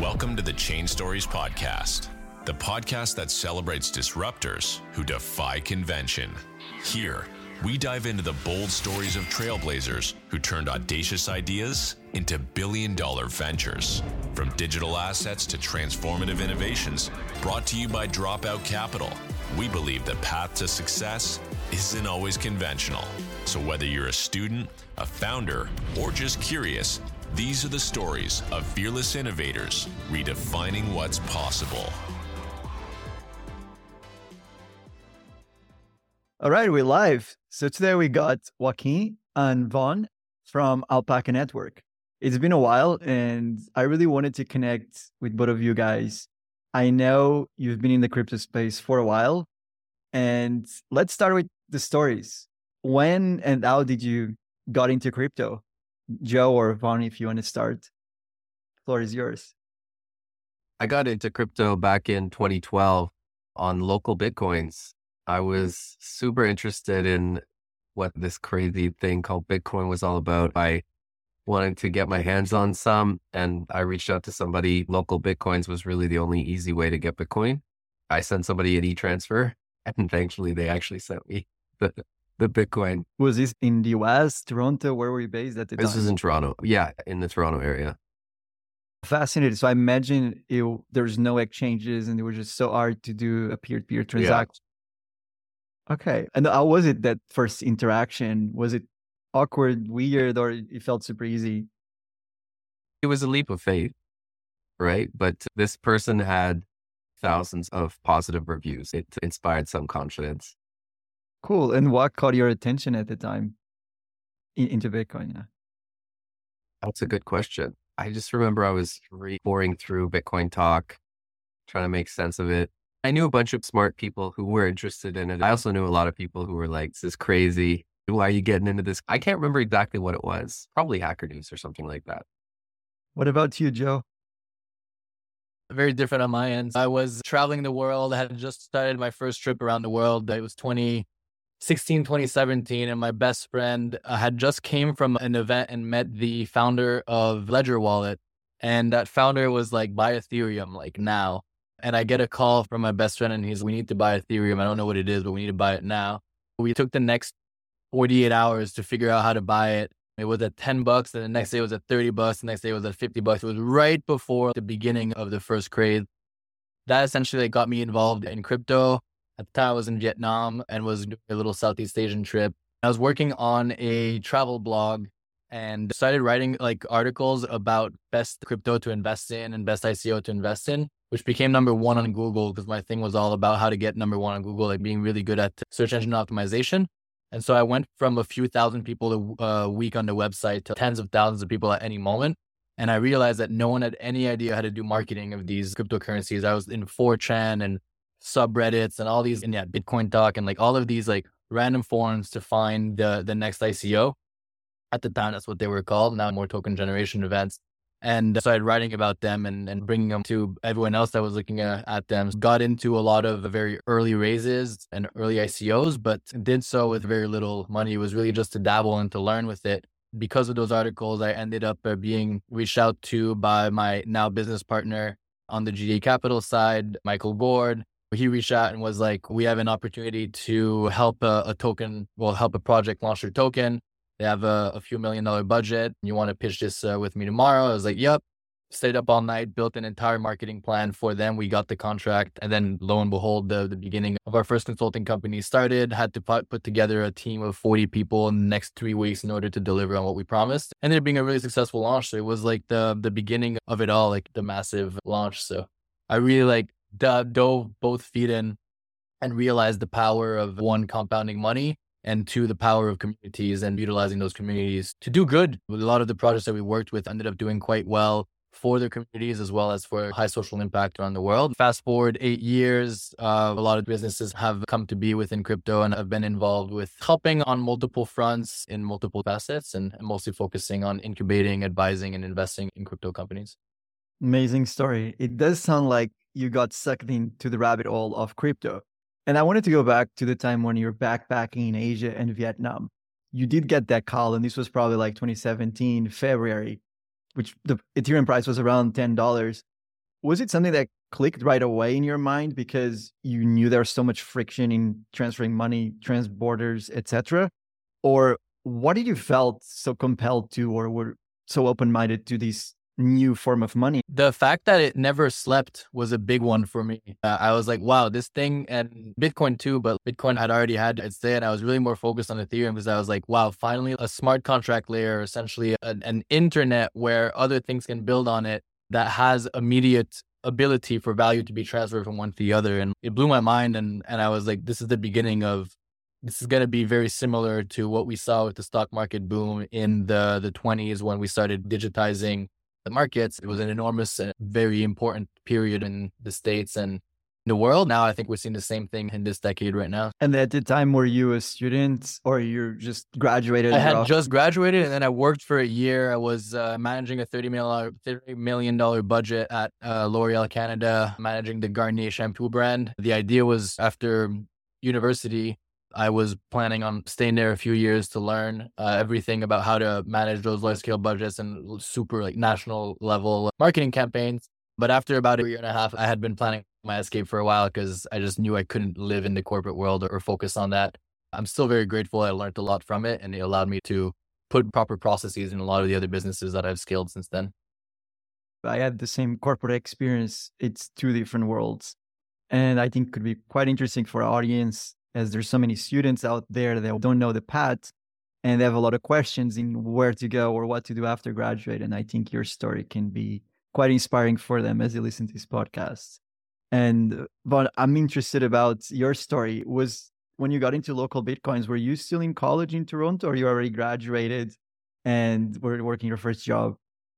Welcome to the Chain Stories Podcast, the podcast that celebrates disruptors who defy convention. Here, we dive into the bold stories of trailblazers who turned audacious ideas into billion-dollar ventures. From digital assets to transformative innovations, brought to you by Dropout Capital. We believe the path to success isn't always conventional. So whether you're a student, a founder, or just curious, these are the stories of fearless innovators redefining what's possible. All right, we're live. So today we got Joaquin and Vaughn from Alpaca Network. It's been a while and I really wanted to connect with both of you guys. I know you've been in the crypto space for a while, and let's start with the stories. When and how did you got into crypto? Joe or Vaughn, if you want to start, the floor is yours. I got into crypto back in 2012 on local Bitcoins. I was super interested in what this crazy thing called Bitcoin was all about. I wanted to get my hands on some, and I reached out to somebody. Local Bitcoins was really the only easy way to get Bitcoin. I sent somebody an e-transfer, and thankfully they actually sent me the Bitcoin. Was this in the US, Toronto? Where were you based at the time? This was in Toronto. Yeah, in the Toronto area. Fascinated. So I imagine there's no exchanges and it was just so hard to do a peer-to-peer transaction. Yeah. Okay. And how was it, that first interaction? Was it awkward, weird, or it felt super easy? It was a leap of faith, right? But this person had thousands of positive reviews. It inspired some confidence. Cool. And what caught your attention at the time into Bitcoin? Yeah. That's a good question. I just remember I was pouring through Bitcoin talk, trying to make sense of it. I knew a bunch of smart people who were interested in it. I also knew a lot of people who were like, this is crazy. Why are you getting into this? I can't remember exactly what it was. Probably Hacker News or something like that. What about you, Joe? Very different on my end. I was traveling the world. I had just started my first trip around the world. It was 2016, 2017. And my best friend had just came from an event and met the founder of Ledger Wallet. And that founder was like, buy Ethereum, like now. And I get a call from my best friend and he's, we need to buy Ethereum. I don't know what it is, but we need to buy it now. We took the next 48 hours to figure out how to buy it. It was at $10 and the next day it was at $30. The next day it was at $50. It was right before the beginning of the first craze. That essentially got me involved in crypto. At the time I was in Vietnam and was doing a little Southeast Asian trip. I was working on a travel blog and started writing like articles about best crypto to invest in and best ICO to invest in, which became number one on Google because my thing was all about how to get number one on Google, like being really good at search engine optimization. And so I went from a few thousand people a week on the website to tens of thousands of people at any moment. And I realized that no one had any idea how to do marketing of these cryptocurrencies. I was in 4chan and subreddits and all these, and Bitcoin talk and like all of these like random forums to find the next ICO. At the time, that's what they were called. Now more token generation events. And started writing about them and bringing them to everyone else that was looking at them. Got into a lot of very early raises and early ICOs, but did so with very little money. It was really just to dabble and to learn with it. Because of those articles, I ended up being reached out to by my now business partner on the GA Capital side, Michael Gord. He reached out and was like, we have an opportunity to help help a project launch their token. They have a few $1 million budget. You want to pitch this with me tomorrow? I was like, yep. Stayed up all night, built an entire marketing plan for them. We got the contract. And then lo and behold, the beginning of our first consulting company started, had to put together a team of 40 people in the next 3 weeks in order to deliver on what we promised. Ended up being a really successful launch. So it was like the beginning of it all, like the massive launch. So I really like dove both feet in and realized the power of one, compounding money, and two, the power of communities and utilizing those communities to do good. A lot of the projects that we worked with ended up doing quite well for their communities as well as for high social impact around the world. Fast forward 8 years, a lot of businesses have come to be within crypto and have been involved with helping on multiple fronts in multiple facets and mostly focusing on incubating, advising, and investing in crypto companies. Amazing story. It does sound like you got sucked into the rabbit hole of crypto. And I wanted to go back to the time when you were backpacking in Asia and Vietnam. You did get that call, and this was probably like 2017, February, which the Ethereum price was around $10. was it something that clicked right away in your mind because you knew there was so much friction in transferring money, trans-borders, etc.? Or what did you felt so compelled to or were so open-minded to this new form of money? The fact that it never slept was a big one for me. I was like, wow, this thing, and Bitcoin too, but Bitcoin had already had its day, and I was really more focused on Ethereum because I was like, wow, finally a smart contract layer, essentially an internet where other things can build on it that has immediate ability for value to be transferred from one to the other. And it blew my mind. And I was like, this is the beginning of, this is going to be very similar to what we saw with the stock market boom in the 20s when we started digitizing the markets. It was an enormous, very important period in the States and the world. Now I think we're seeing the same thing in this decade right now. And at the time, were you a student or you're just graduated? I had just graduated and then I worked for a year. I was managing a $30 million budget at L'Oreal Canada, managing the Garnier shampoo brand. The idea was after university, I was planning on staying there a few years to learn everything about how to manage those large scale budgets and super like national level marketing campaigns. But after about a year and a half, I had been planning my escape for a while because I just knew I couldn't live in the corporate world or focus on that. I'm still very grateful. I learned a lot from it and it allowed me to put proper processes in a lot of the other businesses that I've scaled since then. I had the same corporate experience. It's two different worlds. And I think it could be quite interesting for our audience as there's so many students out there that don't know the path and they have a lot of questions in where to go or what to do after graduate. And I think your story can be quite inspiring for them as they listen to this podcast. And but I'm interested about your story. Was when you got into local Bitcoins, were you still in college in Toronto or you already graduated and were working your first job?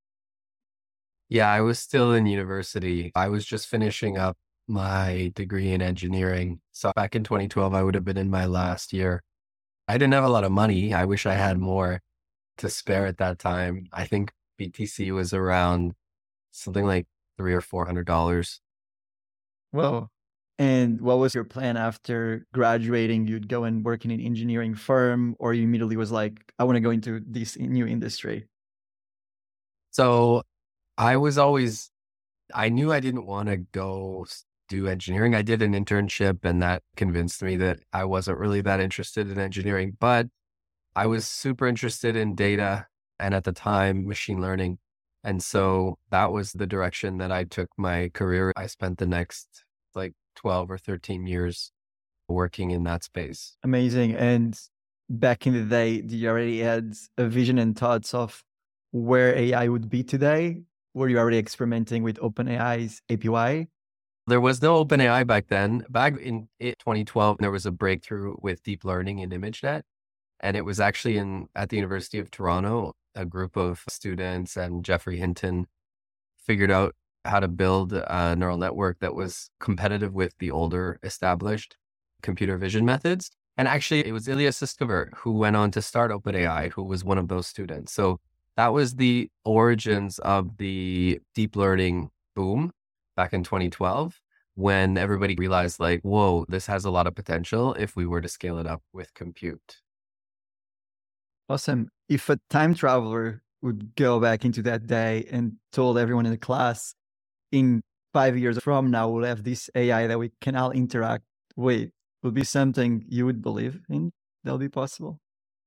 Yeah, I was still in university. I was just finishing up my degree in engineering. So back in 2012, I would have been in my last year. I didn't have a lot of money. I wish I had more to spare at that time. I think BTC was around something like $300 or $400. Whoa. And what was your plan after graduating? You'd go and work in an engineering firm, or you immediately was like, I want to go into this new industry? So I knew I didn't want to go do engineering. I did an internship and that convinced me that I wasn't really that interested in engineering, but I was super interested in data and at the time, machine learning. And so that was the direction that I took my career. I spent the next like 12 or 13 years working in that space. Amazing. And back in the day, did you already had a vision and thoughts of where AI would be today? Were you already experimenting with OpenAI's API? There was no OpenAI back then. Back in 2012, there was a breakthrough with deep learning in ImageNet. And it was actually at the University of Toronto, a group of students and Geoffrey Hinton figured out how to build a neural network that was competitive with the older established computer vision methods. And actually, it was Ilya Sutskever who went on to start OpenAI, who was one of those students. So that was the origins of the deep learning boom back in 2012, when everybody realized like, whoa, this has a lot of potential if we were to scale it up with compute. Awesome. If a time traveler would go back into that day and told everyone in the class, in 5 years from now, we'll have this AI that we can all interact with, would be something you would believe in? That'll be possible?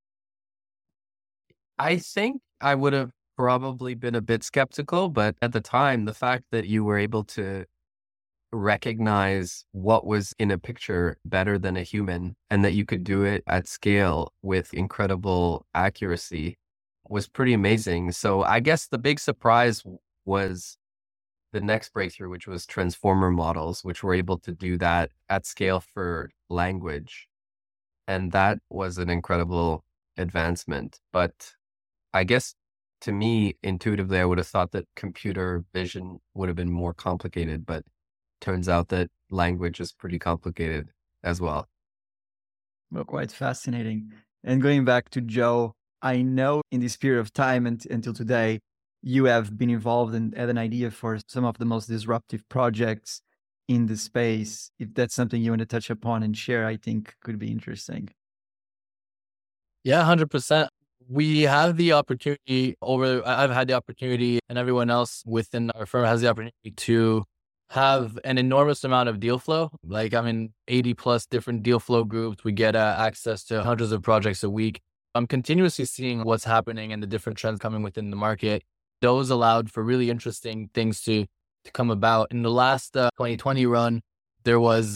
I think I would have probably been a bit skeptical, but at the time, the fact that you were able to recognize what was in a picture better than a human and that you could do it at scale with incredible accuracy was pretty amazing. So I guess the big surprise was the next breakthrough, which was transformer models, which were able to do that at scale for language. And that was an incredible advancement. But I guess to me, intuitively, I would have thought that computer vision would have been more complicated, but turns out that language is pretty complicated as well. Well, quite fascinating. And going back to Joe, I know in this period of time until today, you have been involved and had an idea for some of the most disruptive projects in the space. If that's something you want to touch upon and share, I think could be interesting. Yeah, 100%. We have the opportunity I've had the opportunity and everyone else within our firm has the opportunity to have an enormous amount of deal flow. Like I'm in 80 plus different deal flow groups. We get access to hundreds of projects a week. I'm continuously seeing what's happening and the different trends coming within the market. Those allowed for really interesting things to come about. In the last 2020 run, there was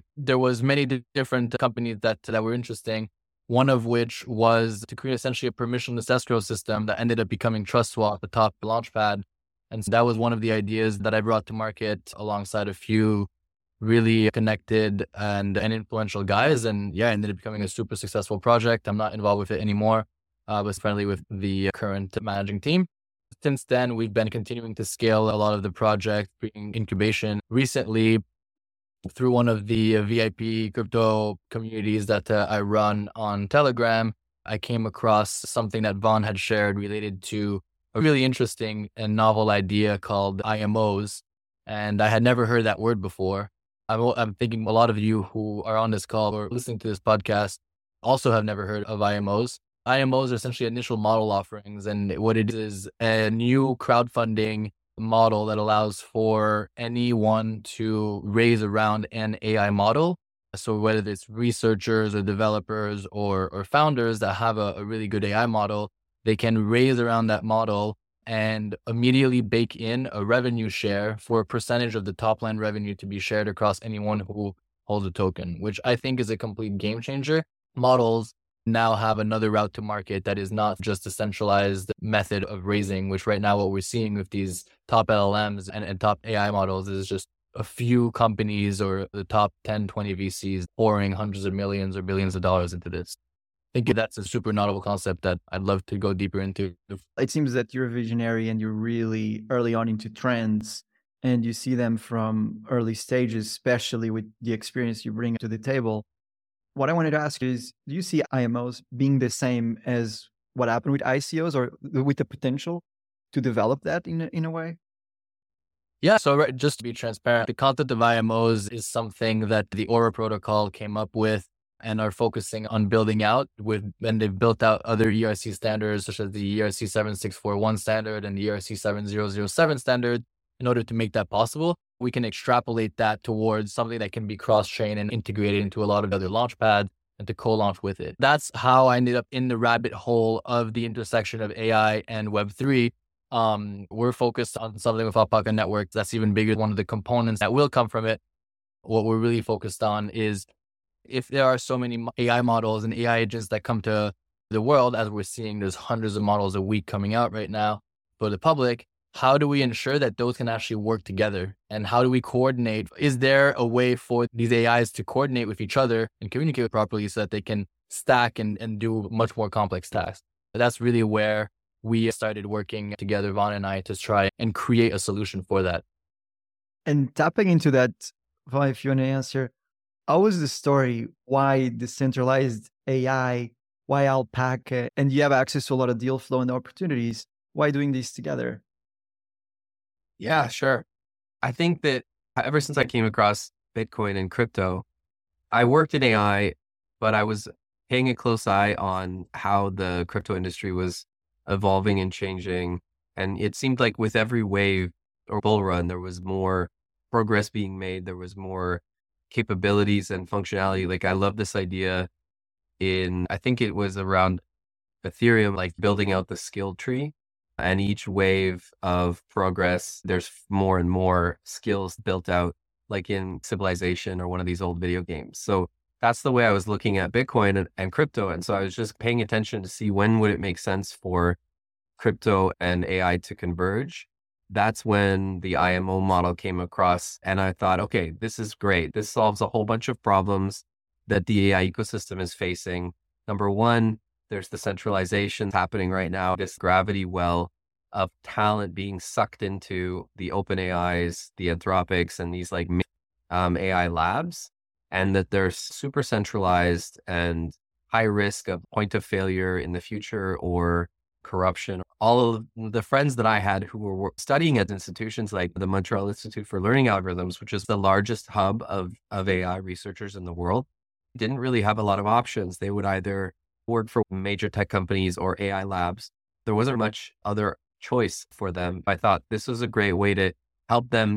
many different companies that were interesting. One of which was to create essentially a permissionless escrow system that ended up becoming TrustSwap, the top launchpad. And so that was one of the ideas that I brought to market alongside a few really connected and influential guys. And yeah, it ended up becoming a super successful project. I'm not involved with it anymore, but friendly with the current managing team. Since then, we've been continuing to scale a lot of the project, bringing incubation. Recently, through one of the VIP crypto communities that I run on Telegram, I came across something that Vaughn had shared related to a really interesting and novel idea called IMOs. And I had never heard that word before. I'm thinking a lot of you who are on this call or listening to this podcast also have never heard of IMOs. IMOs are essentially initial model offerings. And what it is a new crowdfunding model that allows for anyone to raise around an AI model. So whether it's researchers or developers or founders that have a really good AI model, they can raise around that model and immediately bake in a revenue share for a percentage of the top line revenue to be shared across anyone who holds a token, which I think is a complete game changer. Models now have another route to market that is not just a centralized method of raising, which right now what we're seeing with these top LLMs and top AI models is just a few companies or the top 10, 20 VCs pouring hundreds of millions or billions of dollars into this. I think that's a super novel concept that I'd love to go deeper into. It seems that you're a visionary and you're really early on into trends and you see them from early stages, especially with the experience you bring to the table. What I wanted to ask is, do you see IMOs being the same as what happened with ICOs or with the potential to develop that in a way? Yeah, so just to be transparent, the concept of IMOs is something that the Aura protocol came up with and are focusing on building out and they've built out other ERC standards such as the ERC 7641 standard and the ERC 7007 standard in order to make that possible. We can extrapolate that towards something that can be cross-chain and integrated into a lot of other launchpads and to co-launch with it. That's how I ended up in the rabbit hole of the intersection of AI and Web3. We're focused on something with Alpaca Network that's even bigger. One of the components that will come from it, what we're really focused on is if there are so many AI models and AI agents that come to the world, as we're seeing, there's hundreds of models a week coming out right now for the public. How do we ensure that those can actually work together? And how do we coordinate? Is there a way for these AIs to coordinate with each other and communicate properly so that they can stack and do much more complex tasks? That's really where we started working together, Vaughn and I, to try and create a solution for that. And tapping into that, Vaughn, if you want to answer, how was the story? Why decentralized AI? Why Alpaca? And you have access to a lot of deal flow and opportunities. Why doing these together? Yeah, sure. I think that ever since I came across Bitcoin and crypto, I worked in AI, but I was paying a close eye on how the crypto industry was evolving and changing. And it seemed like with every wave or bull run, there was more progress being made. There was more capabilities and functionality. Like I love this idea I think it was around Ethereum, like building out the skill tree. And each wave of progress, there's more and more skills built out, like in Civilization or one of these old video games. So that's the way I was looking at Bitcoin and crypto. And so I was just paying attention to see when would it make sense for crypto and AI to converge. That's when the IMO model came across. And I thought, okay, this is great. This solves a whole bunch of problems that the AI ecosystem is facing. Number one, there's the centralization happening right now, this gravity well of talent being sucked into the open AIs, the Anthropics, and these like AI labs, and that they're super centralized and high risk of point of failure in the future or corruption. All of the friends that I had who were studying at institutions like the Montreal Institute for Learning Algorithms, which is the largest hub of AI researchers in the world, didn't really have a lot of options. They would either work for major tech companies or AI labs. There wasn't much other choice for them. I thought this was a great way to help them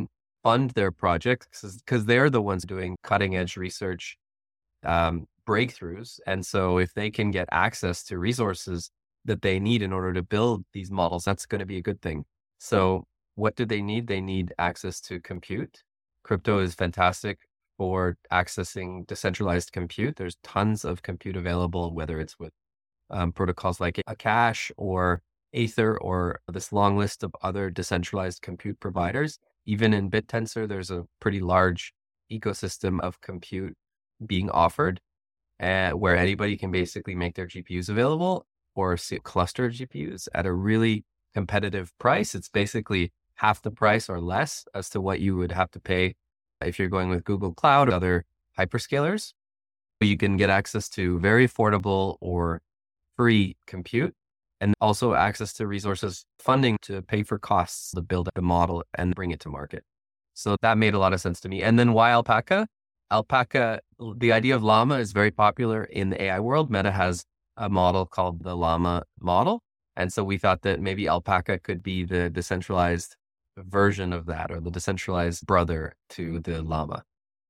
fund their projects because they're the ones doing cutting edge research breakthroughs. And so if they can get access to resources that they need in order to build these models, that's going to be a good thing. So what do they need? They need access to compute. Crypto is fantastic for accessing decentralized compute. There's tons of compute available, whether it's with protocols like Akash or Aether or this long list of other decentralized compute providers. Even in BitTensor, there's a pretty large ecosystem of compute being offered where anybody can basically make their GPUs available or cluster GPUs at a really competitive price. It's basically half the price or less as to what you would have to pay if you're going with Google Cloud or other hyperscalers. You can get access to very affordable or free compute and also access to resources, funding to pay for costs to build a model and bring it to market. So that made a lot of sense to me. And then why Alpaca? Alpaca, the idea of Llama is very popular in the AI world. Meta has a model called the Llama model. And so we thought that maybe Alpaca could be the decentralized version of that, or the decentralized brother to the Llama.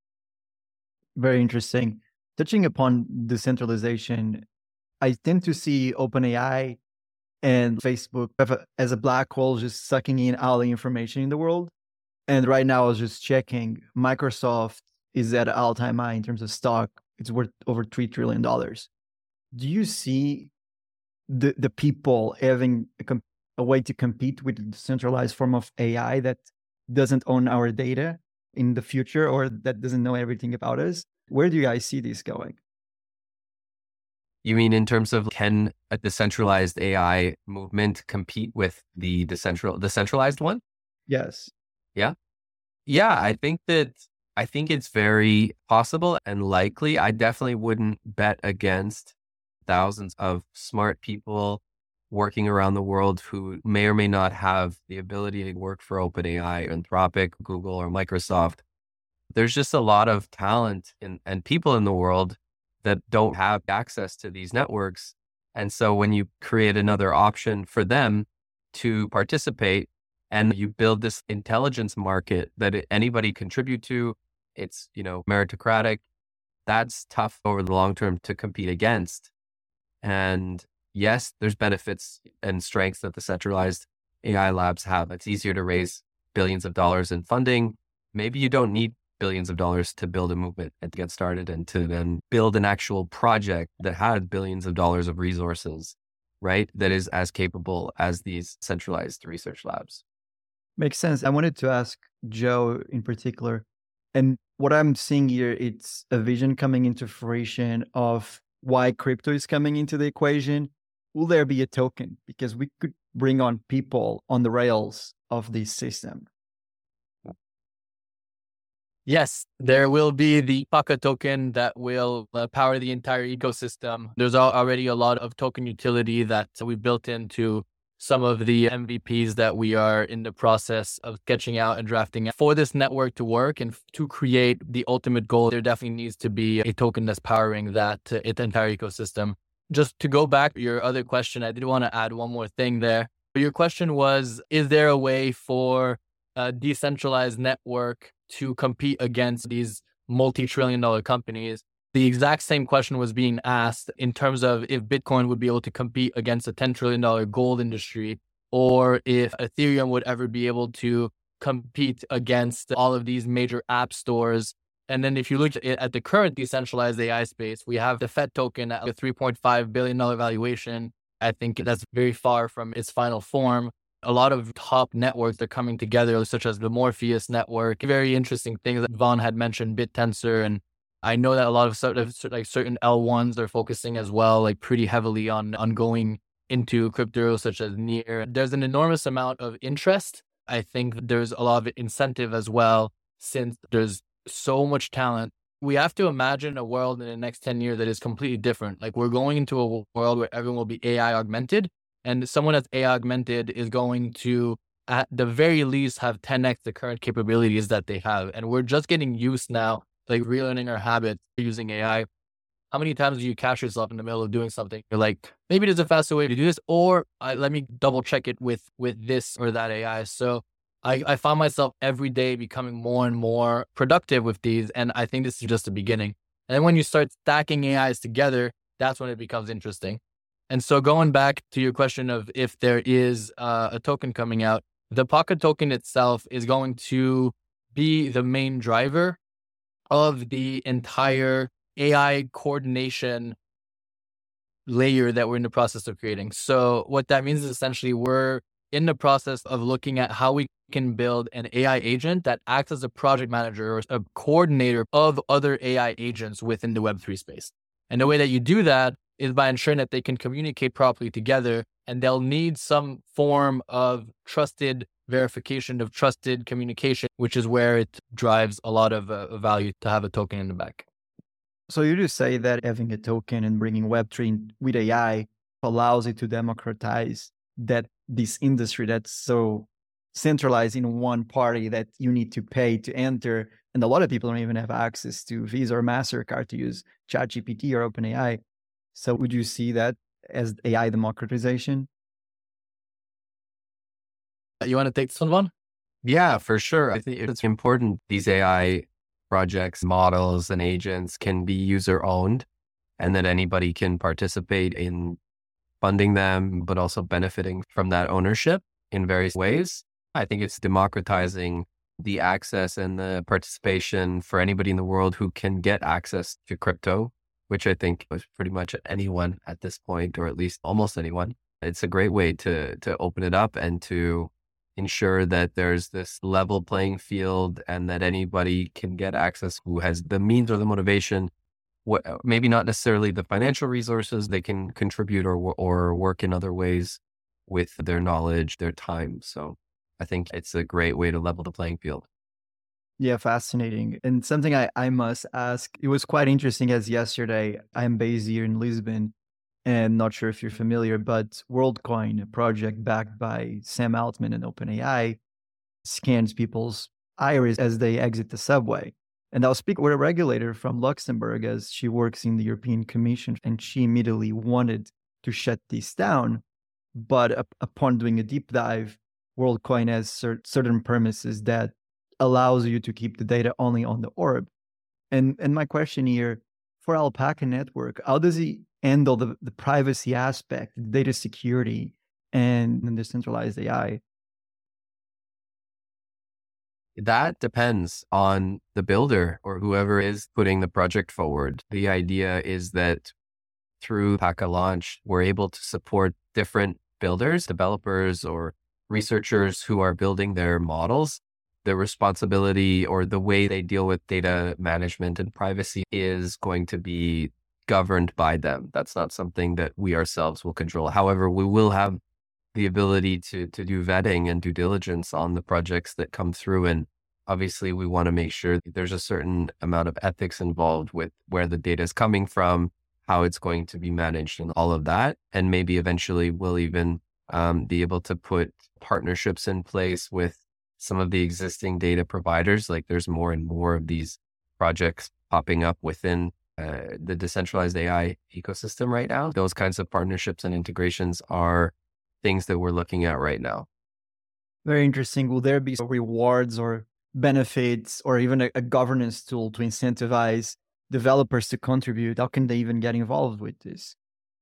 Very interesting. Touching upon decentralization, I tend to see OpenAI and Facebook as a black hole just sucking in all the information in the world. And right now I was just checking, Microsoft is at an all-time high in terms of stock. It's worth over $3 trillion. Do you see the people having a way to compete with the decentralized form of AI that doesn't own our data in the future, or that doesn't know everything about us? Where do you guys see this going? You mean in terms of, can a decentralized AI movement compete with the decentralized one? Yes. Yeah. I think it's very possible and likely. I definitely wouldn't bet against thousands of smart people working around the world who may or may not have the ability to work for OpenAI, Anthropic, Google, or Microsoft. There's just a lot of talent and people in the world that don't have access to these networks. And so when you create another option for them to participate and you build this intelligence market that anybody contribute to, it's, meritocratic, that's tough over the long term to compete against. And yes, there's benefits and strengths that the centralized AI labs have. It's easier to raise billions of dollars in funding. Maybe you don't need billions of dollars to build a movement and to get started and to then build an actual project that has billions of dollars of resources, right? That is as capable as these centralized research labs. Makes sense. I wanted to ask Joe in particular, and what I'm seeing here, it's a vision coming into fruition of why crypto is coming into the equation. Will there be a token? Because we could bring on people on the rails of this system. Yes, there will be the Paca token that will power the entire ecosystem. There's already a lot of token utility that we built into some of the MVPs that we are in the process of sketching out and drafting. For this network to work and to create the ultimate goal, there definitely needs to be a token that's powering that entire ecosystem. Just to go back to your other question, I did want to add one more thing there. Your question was, is there a way for a decentralized network to compete against these multi-trillion-dollar companies? The exact same question was being asked in terms of if Bitcoin would be able to compete against a $10 trillion gold industry, or if Ethereum would ever be able to compete against all of these major app stores. And then if you look at the current decentralized AI space, we have the FET token at a $3.5 billion valuation. I think that's very far from its final form. A lot of top networks are coming together, such as the Morpheus network. Very interesting things that Vaughn had mentioned, BitTensor. And I know that a lot of certain L1s are focusing as well, like pretty heavily on going into crypto, such as Near. There's an enormous amount of interest. I think there's a lot of incentive as well, since there's so much talent. We have to imagine a world in the next 10 years that is completely different. Like, we're going into a world where everyone will be AI augmented, and someone that's AI augmented is going to, at the very least, have 10x the current capabilities that they have. And we're just getting used now, like relearning our habits using AI. How many times do you catch yourself in the middle of doing something? You're like, maybe there's a faster way to do this, or let me double check it with this or that AI. So I find myself every day becoming more and more productive with these. And I think this is just the beginning. And then when you start stacking AIs together, that's when it becomes interesting. And so going back to your question of if there is a token coming out, the Pocket token itself is going to be the main driver of the entire AI coordination layer that we're in the process of creating. So what that means is essentially we're in the process of looking at how we can build an AI agent that acts as a project manager or a coordinator of other AI agents within the Web3 space. And the way that you do that is by ensuring that they can communicate properly together, and they'll need some form of trusted verification, of trusted communication, which is where it drives a lot of value to have a token in the back. So you just say that having a token and bringing Web3 with AI allows it to democratize this industry that's so centralized in one party that you need to pay to enter. And a lot of people don't even have access to Visa or MasterCard to use ChatGPT or OpenAI. So would you see that as AI democratization? You want to take this one? Yeah, for sure. I think it's important these AI projects, models, and agents can be user owned, and that anybody can participate in funding them, but also benefiting from that ownership in various ways. I think it's democratizing the access and the participation for anybody in the world who can get access to crypto, which I think is pretty much anyone at this point, or at least almost anyone. It's a great way to open it up and to ensure that there's this level playing field and that anybody can get access who has the means or the motivation, maybe not necessarily the financial resources, they can contribute or work in other ways with their knowledge, their time. So I think it's a great way to level the playing field. Yeah, fascinating. And something I must ask, it was quite interesting as yesterday, I'm based here in Lisbon, and not sure if you're familiar, but WorldCoin, a project backed by Sam Altman and OpenAI, scans people's iris as they exit the subway. And I was speaking with a regulator from Luxembourg as she works in the European Commission, and she immediately wanted to shut this down. But upon doing a deep dive, WorldCoin has certain premises that allows you to keep the data only on the orb. And my question here, for Alpaca Network, how does he handle the privacy aspect, data security, and the decentralized AI? That depends on the builder or whoever is putting the project forward. The idea is that through Alpaca Launch, we're able to support different builders, developers, or researchers who are building their models. The responsibility or the way they deal with data management and privacy is going to be governed by them. That's not something that we ourselves will control. However, we will have the ability to do vetting and due diligence on the projects that come through. And obviously, we want to make sure that there's a certain amount of ethics involved with where the data is coming from, how it's going to be managed, and all of that. And maybe eventually we'll even be able to put partnerships in place with some of the existing data providers. Like there's more and more of these projects popping up within the decentralized AI ecosystem right now. Those kinds of partnerships and integrations are things that we're looking at right now. Very interesting. Will there be rewards or benefits or even a governance tool to incentivize developers to contribute? How can they even get involved with this?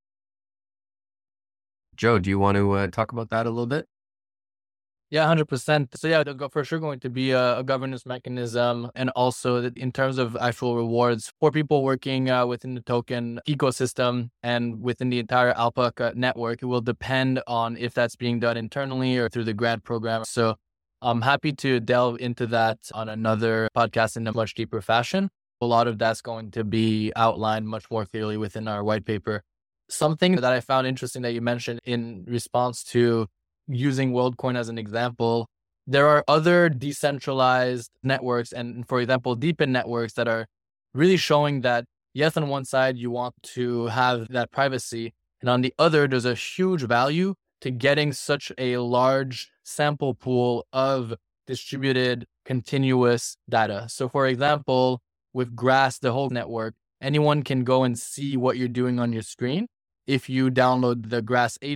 Joe, do you want to talk about that a little bit? Yeah, 100%. So yeah, there's for sure going to be a governance mechanism, and also in terms of actual rewards for people working within the token ecosystem and within the entire Alpaca network. It will depend on if that's being done internally or through the grant program. So I'm happy to delve into that on another podcast in a much deeper fashion. A lot of that's going to be outlined much more clearly within our white paper. Something that I found interesting that you mentioned in response to using WorldCoin as an example, there are other decentralized networks and, for example, Deepin networks that are really showing that, yes, on one side, you want to have that privacy, and on the other, there's a huge value to getting such a large sample pool of distributed continuous data. So, for example, with Grass, the whole network, anyone can go and see what you're doing on your screen. If you download the Grass agent,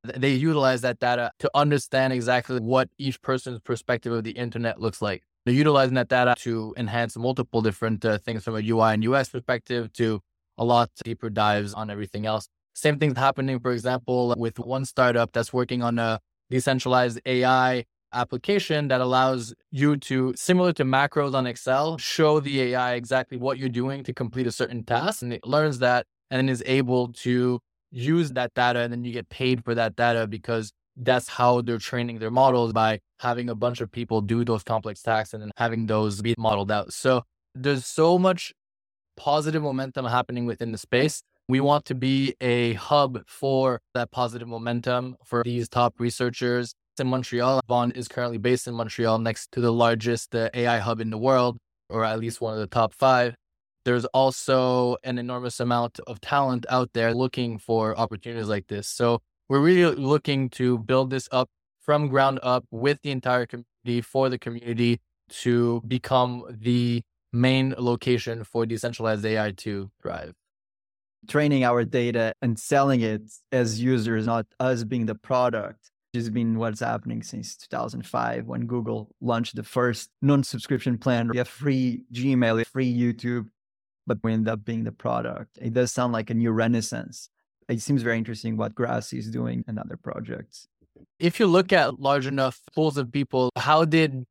They utilize that data to understand exactly what each person's perspective of the internet looks like. They're utilizing that data to enhance multiple different things from a UI and UX perspective to a lot deeper dives on everything else. Same thing's happening, for example, with one startup that's working on a decentralized AI application that allows you to, similar to macros on Excel, show the AI exactly what you're doing to complete a certain task. And it learns that and then is able to use that data, and then you get paid for that data because that's how they're training their models, by having a bunch of people do those complex tasks and then having those be modeled out. So there's so much positive momentum happening within the space. We want to be a hub for that positive momentum for these top researchers in Montreal. Vaughan is currently based in Montreal, next to the largest AI hub in the world, or at least one of the top 5. There's also an enormous amount of talent out there looking for opportunities like this. So we're really looking to build this up from ground up with the entire community, for the community, to become the main location for decentralized AI to thrive. Training our data and selling it as users, not us being the product, has been what's happening since 2005 when Google launched the first non-subscription plan. We have free Gmail, free YouTube, but we end up being the product. It does sound like a new renaissance. It seems very interesting what Grassi is doing and other projects. If you look at large enough pools of people, how did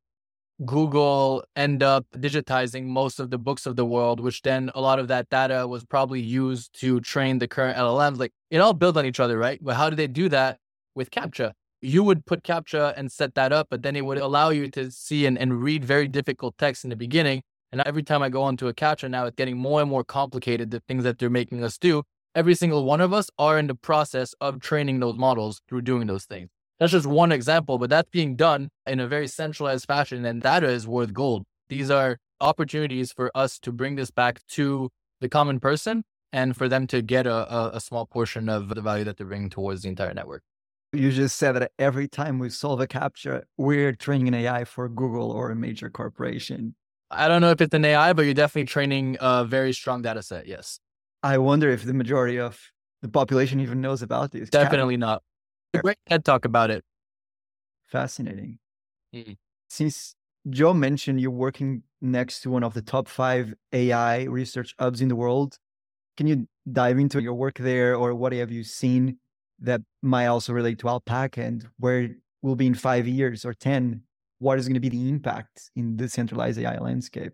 Google end up digitizing most of the books of the world, which then a lot of that data was probably used to train the current LLMs? Like, it all built on each other, right? But how did they do that with CAPTCHA? You would put CAPTCHA and set that up, but then it would allow you to see and read very difficult text in the beginning. And every time I go onto a CAPTCHA now, it's getting more and more complicated, the things that they're making us do. Every single one of us are in the process of training those models through doing those things. That's just one example, but that's being done in a very centralized fashion, and data is worth gold. These are opportunities for us to bring this back to the common person and for them to get a small portion of the value that they're bringing towards the entire network. You just said that every time we solve a CAPTCHA, we're training an AI for Google or a major corporation. I don't know if it's an AI, but you're definitely training a very strong data set, yes. I wonder if the majority of the population even knows about this. Definitely not. A great TED Talk about it. Fascinating. Mm. Since Joe mentioned you're working next to one of the top 5 AI research hubs in the world, can you dive into your work there, or what have you seen that might also relate to Alpaca, and where we'll be in 5 years or 10? What is going to be the impact in the centralized AI landscape?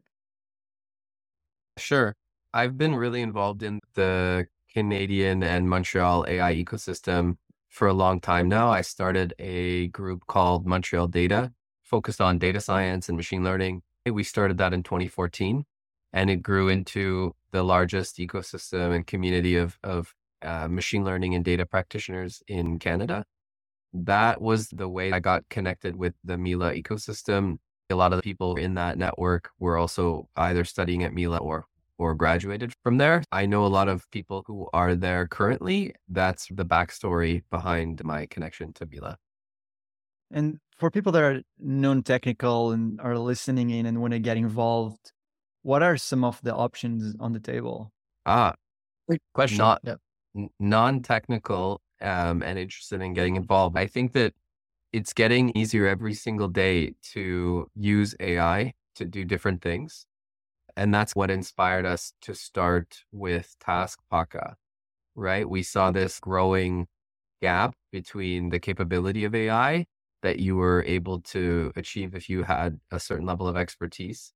Sure. I've been really involved in the Canadian and Montreal AI ecosystem for a long time now. I started a group called Montreal Data, focused on data science and machine learning. We started that in 2014, and it grew into the largest ecosystem and community of machine learning and data practitioners in Canada. That was the way I got connected with the Mila ecosystem. A lot of the people in that network were also either studying at Mila or graduated from there. I know a lot of people who are there currently. That's the backstory behind my connection to Mila. And for people that are non-technical and are listening in and want to get involved, what are some of the options on the table? Great question. Non-technical and interested in getting involved. I think that it's getting easier every single day to use AI to do different things. And that's what inspired us to start with TaskPaka, right? We saw this growing gap between the capability of AI that you were able to achieve if you had a certain level of expertise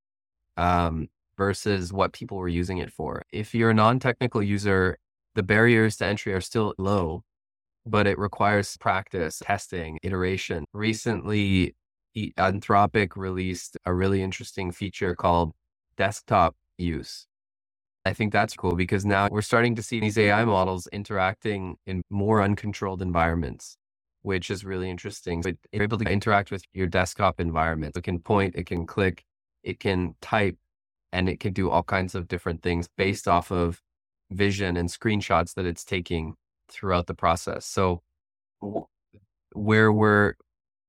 versus what people were using it for. If you're a non-technical user, the barriers to entry are still low, but it requires practice, testing, iteration. Recently, Anthropic released a really interesting feature called desktop use. I think that's cool because now we're starting to see these AI models interacting in more uncontrolled environments, which is really interesting. But you're able to interact with your desktop environment. It can point, it can click, it can type, and it can do all kinds of different things based off of vision and screenshots that it's taking throughout the process. So where we're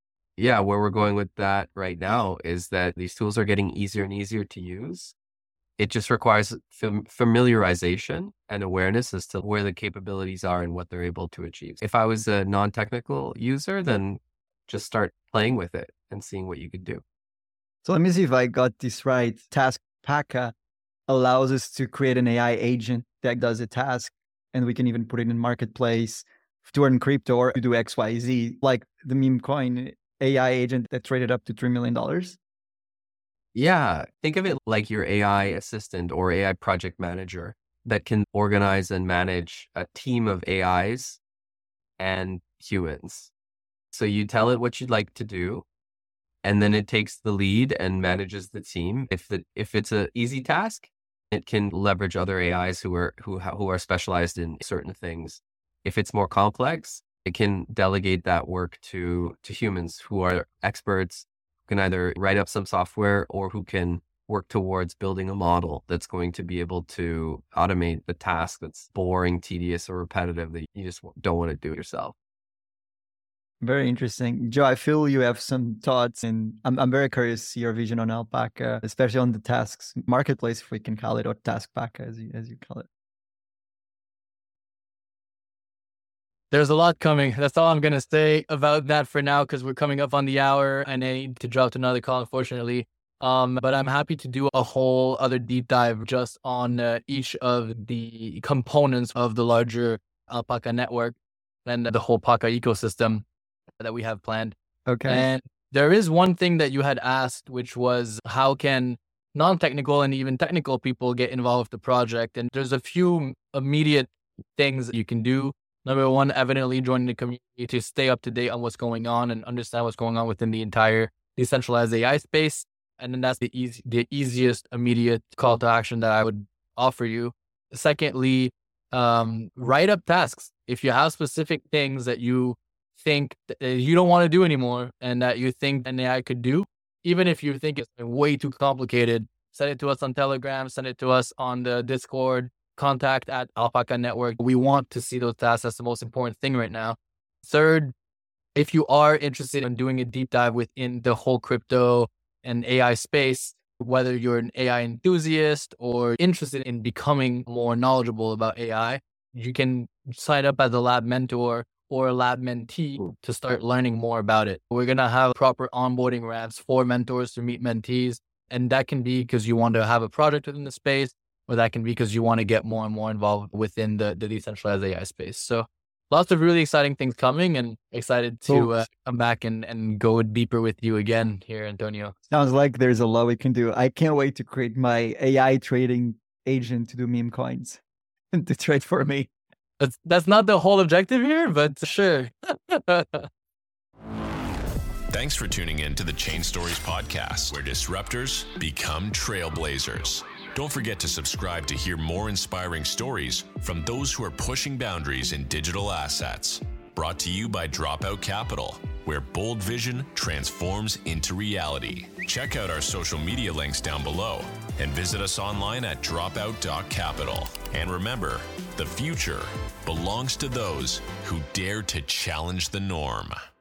going with that right now is that these tools are getting easier and easier to use. It just requires familiarization and awareness as to where the capabilities are and what they're able to achieve. If I was a non-technical user, then just start playing with it and seeing what you could do. So let me see if I got this right. TaskPaka allows us to create an AI agent that does a task, and we can even put it in marketplace to earn crypto or to do XYZ, like the meme coin AI agent that traded up to $3 million. Yeah, think of it like your AI assistant or AI project manager that can organize and manage a team of AIs and humans. So you tell it what you'd like to do, and then it takes the lead and manages the team. If it's an easy task, it can leverage other AIs who are specialized in certain things. If it's more complex, it can delegate that work to humans who are experts, can either write up some software or who can work towards building a model that's going to be able to automate the task that's boring, tedious, or repetitive that you just don't want to do yourself. Very interesting. Joe, I feel you have some thoughts, and I'm very curious to see your vision on Alpaca, especially on the tasks marketplace, if we can call it, or TaskPaka as you call it. There's a lot coming. That's all I'm going to say about that for now, because we're coming up on the hour and I need to drop to another call, unfortunately. But I'm happy to do a whole other deep dive just on each of the components of the larger Alpaca network and the whole Paka ecosystem that we have planned. Okay. And there is one thing that you had asked, which was how can non-technical and even technical people get involved with the project? And there's a few immediate things that you can do. Number one, evidently joining the community to stay up to date on what's going on and understand what's going on within the entire decentralized AI space. And then that's the easiest immediate call to action that I would offer you. Secondly, write up tasks. If you have specific things that you think that you don't want to do anymore and that you think an AI could do, even if you think it's way too complicated, send it to us on Telegram, send it to us on the Discord, contact at Alpaca Network. We want to see those tasks. That's the most important thing right now. Third, if you are interested in doing a deep dive within the whole crypto and AI space, whether you're an AI enthusiast or interested in becoming more knowledgeable about AI, you can sign up as a lab mentor or a lab mentee to start learning more about it. We're going to have proper onboarding ramps for mentors to meet mentees. And that can be because you want to have a project within the space, or that can be because you want to get more and more involved within the decentralized AI space. So lots of really exciting things coming, and excited to come back and go deeper with you again here, Antonio. Sounds like there's a lot we can do. I can't wait to create my AI trading agent to do meme coins and to trade for me. That's not the whole objective here, but sure. Thanks for tuning in to the Chain Stories podcast, where disruptors become trailblazers. Don't forget to subscribe to hear more inspiring stories from those who are pushing boundaries in digital assets. Brought to you by Dropout Capital, where bold vision transforms into reality. Check out our social media links down below and visit us online at dropout.capital. And remember, the future belongs to those who dare to challenge the norm.